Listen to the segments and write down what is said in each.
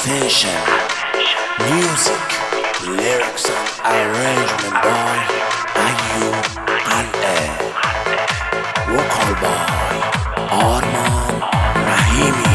Attention, music, lyrics and arrangement by Ayub Qal'eh. Vocal by Arman Rahimi.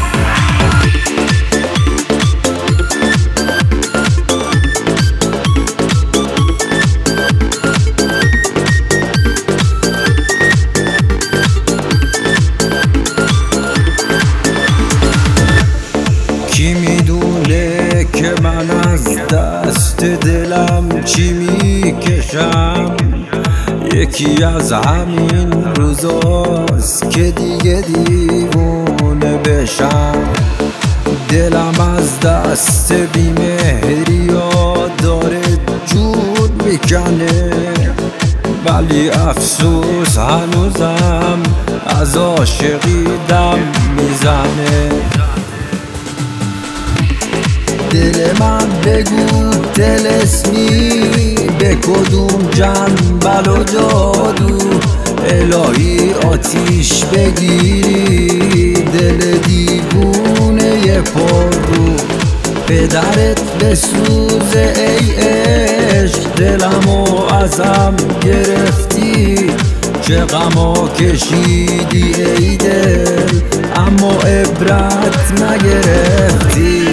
کی میدونه که من از دست دلم چی میکشم؟ یکی از همین روزاست که دیگه دیوونه بشم. دلم از دست بیمهریا داره جون میکنه، ولی افسوس هنوزم از عاشقی دم میزنه. دل من بگو طلسمی به کدوم جنبل و جادو الهی آتیش بگیری دل دیوونه پررو. پدرت بسوزه ای عشق، دلمو ازم گرفتی. چه غما کشیدی ای دل اما عبرت نگرفتی.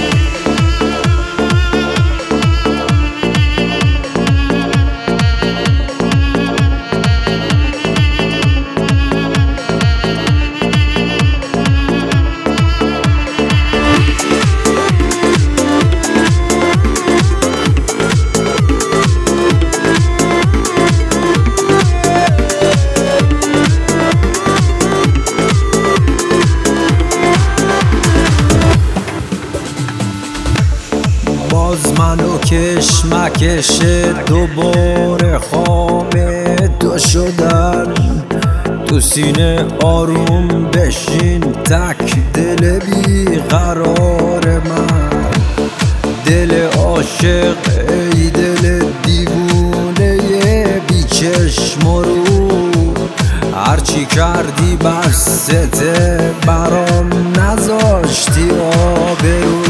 باز منو کشمکش دوباره خوابه دو شدن تو سینه آروم بشین تک دل بی قرار من. دل عاشق ای دل دیوونه بی چشم و رو، هرچی کردی بسته برام نذاشتی آبرو.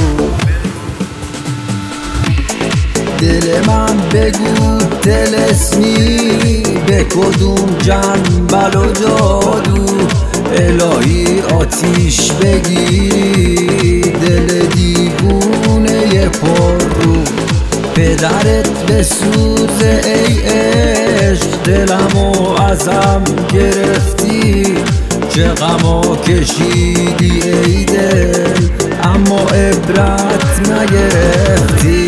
دل من بگو طلسمی به کدوم جنبل و جادو الهی آتیش بگیری دل دیوونه پررو. پدرت بسوزه ای عشق، دلمو ازم گرفتی. چه غما کشیدی ای دل اما عبرت نگرفتی.